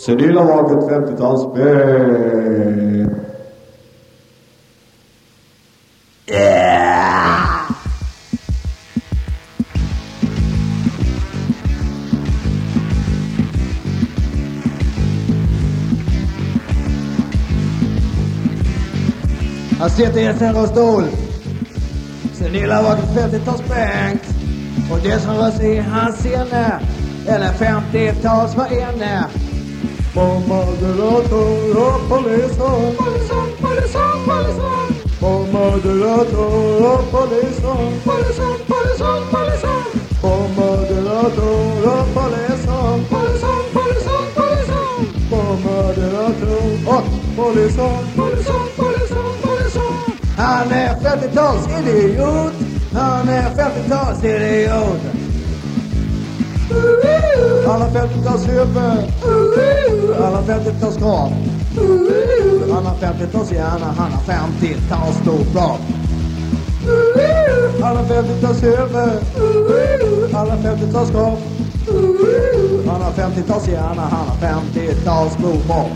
Senila vaket 50-talsspel. Yeah! Han sitter i en rullstol. Senila vaket 50-talsbänk. Och det som rör sig i hans sinne är en 50-tals var inne. Moderator och polisen. Polisen, polisen, polisen. Moderator och polisen. Polisen, polisen, polisen. Moderator och polisen. Polisen, polisen, polisen. Moderator och polisen. Polisen, polisen, polisen. Han är 50-talsidiot. Han är 50-talsidiot. Alla 50-talshuvud. Alla 50-talskrav. Han har 50-talshjärna. Han har 50-talsblodblad. Alla 50-talshuvud. Alla 50-talskrav. Han har 50-talshjärna. Han har 50-talsblodblad.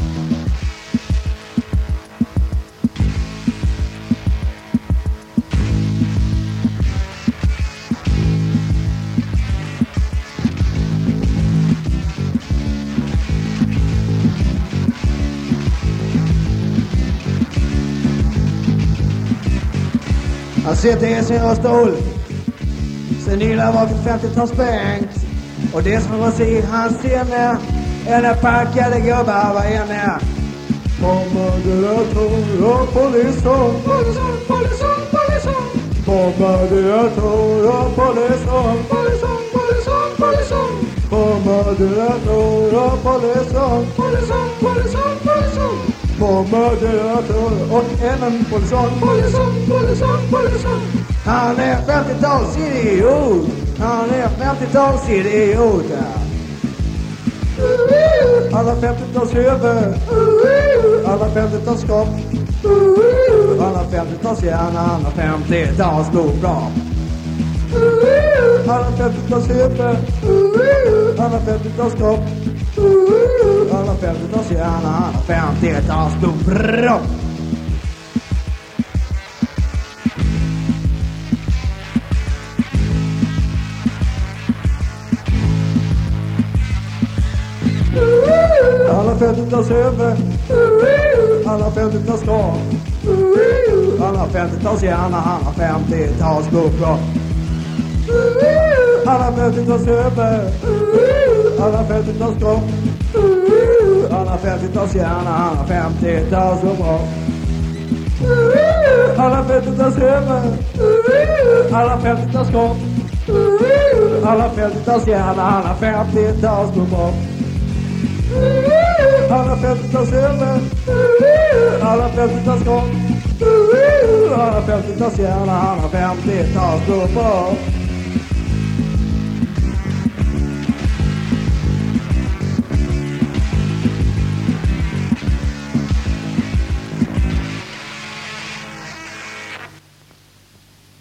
Han sitter i sin rullstol. Senila vaket 50-talsbänk. Och det som rör sig i hans sinne är när packade gubbar var inne. Moderator och polisen. Polisen, polisen, polisen. Moderator och polisen. Polisen, polisen, polisen. Moderator och polisen. Polisen, polisen, polisen. Moderator och även polisen. Polisen, polisen, polisen. Han är 50-talsidiot. Han är 50-talsidiot. Alla 50-talshuvud. Alla 50-talskap. Han har 50-talshjärna. Han har 50-talsblodblad. Alla 50-talshuvud. Alla 50-talskap. Han har 50-talshjärna. Han har 50-talsblodblad. Alla 50-talshuvud. Alla 50-talskrav. Han har 50-talshjärna. Han har 50-talsblodblad. Alla 50-talshuvud. Alla 50-talskrav. Han har 50-talshjärna. Han har 50-talsblodblad. Alla 50-talshuvud. Alla 50-talskrav. Alla 50-talshjärna. Han har 50-talsblodblad. Alla 50-talshuvud. Alla 50-talskrav. Han har 50-talshjärna. Han har 50-talsblodblad.